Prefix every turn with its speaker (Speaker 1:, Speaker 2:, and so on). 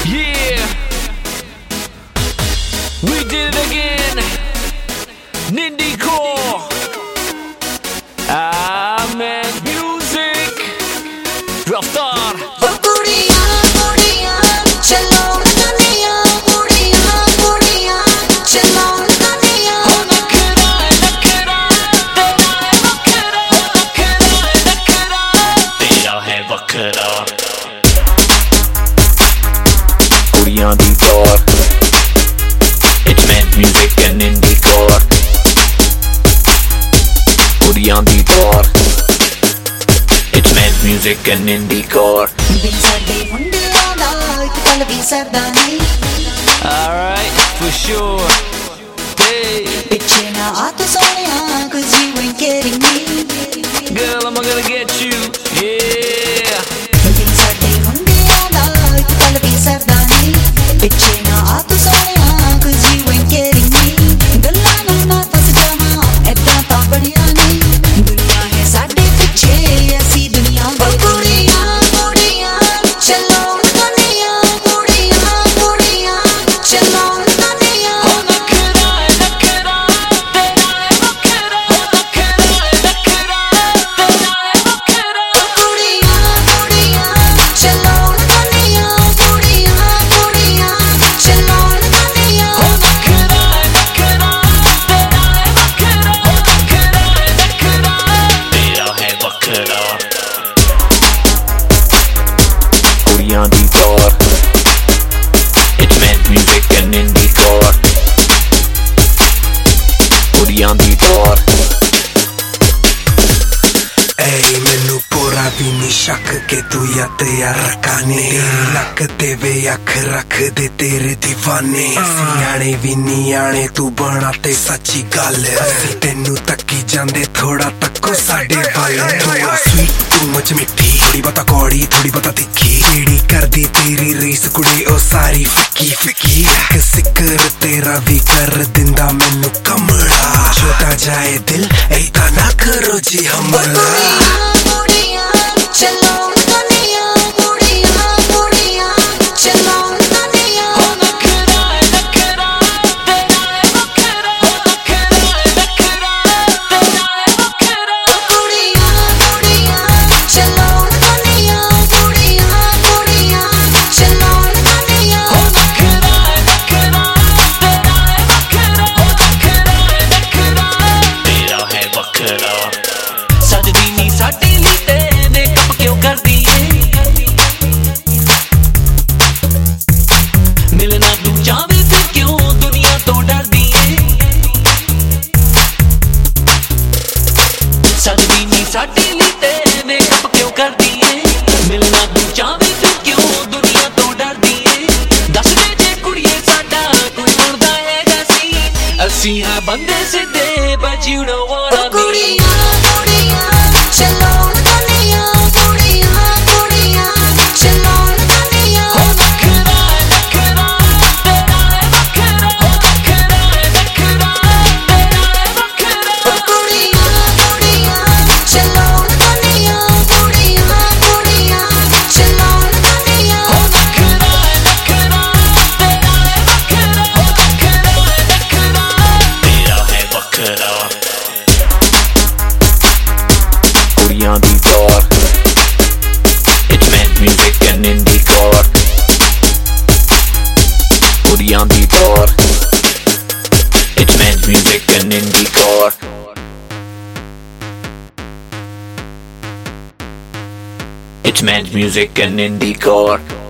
Speaker 1: Yeah, we did it again. Nindycore. Man, music. Raftar.
Speaker 2: ਕੁੜੀਆਂ ਦੀ ਦੌਰ It's meant music and Nindycore ਕੁੜੀਆਂ ਦੀ ਦੌਰ It's meant music and Nindycore
Speaker 3: ਦਿਲ ਸਾਡੇ ਮੁੰਡਿਆਂ ਦਾ ਇੱਕ ਪਲ ਵੀ ਸਰਦਾ ਨਹੀਂ
Speaker 1: Alright, for sure. Hey,
Speaker 3: ਪਿੱਛੇ ਨਾ ਆ ਤੂੰ ਸੋਹਣਿਆ cause you ain't getting me
Speaker 1: girl, I'm gonna get you. Yeah.
Speaker 3: ਦਿਲ ਸਾਡੇ ਮੁੰਡਿਆਂ ਦਾ ਇੱਕ ਪਲ ਵੀ ਸਰਦਾ ਨਹੀਂ ਪਿੱਛੇ ਨਾ ਆ ਤੂੰ ਸੋਹਣਿਆ cause you ain't getting me ਗੱਲਾਂ ਨਾਲ ਨਾ ਫਸ ਜਾਵਾਂ ਏਦਾਂ ਤਾਂ ਬੜੀਆਂ ਨਹੀਂ ਦੁਨੀਆ ਹੈ ਸਾਡੇ ਪਿੱਛੇ ਅਸੀਂ ਦੁਨੀਆ ਦੇ ਕੁੜੀਆਂ ਕੁੜੀਆਂ ਚਲੋ ਕਨੀਆਂ ਕੁੜੀਆਂ ਕੁੜੀਆਂ ਚਲੋ ਕਨੀਆਂ
Speaker 2: ਕੁੜੀਆਂ ਦੀ ਦੌਰ It's meant music and Nindycore ਕੁੜੀਆਂ ਦੀ ਦੌਰ
Speaker 4: ਏ ਮੈਨੂੰ ਪੂਰਾ ਵੀ ਨੀ ਸ਼ੱਕ ਕਿ ਤੂੰ ਯਾਦ ਯਾਰ ਰਕਾਨੇ ਲੱਕ ਤੇ ਵੇ ਅੱਖ ਰੱਖਦੇ ਤੇਰੇ دیਵਾਨੇ ਸਿਆਣੇ ਵੀ ਨੀ ਆਣੇ ਤੂੰ ਬਣਾ ਤੇ ਸੱਚੀ ਗੱਲ ਅਸੀਂ ਤੈਨੂੰ ਤੱਕੀ ਜਾਂਦੇ ਥੋੜਾ ਤੱਕੋ ਸਾਡੇ ਵੱਲ ਥੋੜਾ ਸਵੀਟ ਤੂੰ ਮੁੱਝ ਮਿੱਠੀ ਥੋੜੀ ਬਤਾ ਕੌੜੀ ਥੋੜੀ ਬਤਾ ਤਿੱਖੀ ਜਿਹੜੀ ਕਰਦੀ ਤੇਰੀ ਰੀਸ ਕੁੜੀ ਉਹ ਸਾਰੀ ਫਿੱਕੀ ਫਿੱਕੀ ਇੱਕ ਸਿਕਰ ਤੇਰਾ ਵੀ ਕਰ ਦਿੰਦਾ ਮੈਨੂੰ ਕਮਲਾ ਛੋਟਾ ਜਾਏ ਦਿਲ ਏਦਾਂ ਨਾ ਕਰੋ ਜੀ ਹਮਲਾ
Speaker 3: ਚਲੋ ਕਨੀਆਂ ਕੁੜੀਆਂ ਕੁੜੀਆਂ ਚਲੋ ਕਨੀਆਂ
Speaker 1: ਸਜਦੀ ਨੀ ਸਾਡੇ ਲਈ ਤੇ ਮੇਕਅਪ ਕਿਉਂ ਕਰਦੀ ਏ ਮਿਲਣਾ ਤੂੰ ਚਾਹਵੇਂ ਤੇ ਕਿਉਂ ਦੁਨੀਆ ਤੋਂ ਡਰਦੀ ਏ ਸਜਦੀ ਨੀ ਸਾਡੇ ਲਈ ਤੇ ਮੇਕਅਪ ਕਿਉਂ ਕਰਦੀ ਏ ਮਿਲਣਾ ਤੂੰ ਚਾਹਵੇਂ ਤੇ ਕਿਉਂ ਦੁਨੀਆ ਤੋਂ ਡਰਦੀ ਏ ਦੱਸ ਦੇ ਜੇ ਕੁੜੀਏ ਸਾਡਾ ਕੋਈ ਮੁਰਦਾ ਹੈਗਾ ਸੀ ਅਸੀਂ ਹਾਂ ਬੰਦੇ ਸਿੱਧੇ but you know what I mean
Speaker 3: ਚਲੋ ਕਨੀਆਂ ਕੁੜੀਆਂ ਕੁੜੀਆਂ ਚਲੋ ਕਨੀਆਂ
Speaker 2: ਕੁੜੀਆਂ ਦੀ ਦੌਰ It's meant music and Nindycore ਕੁੜੀਆਂ ਦੀ ਦੌਰ It's meant music and Nindycore It's meant music and Nindycore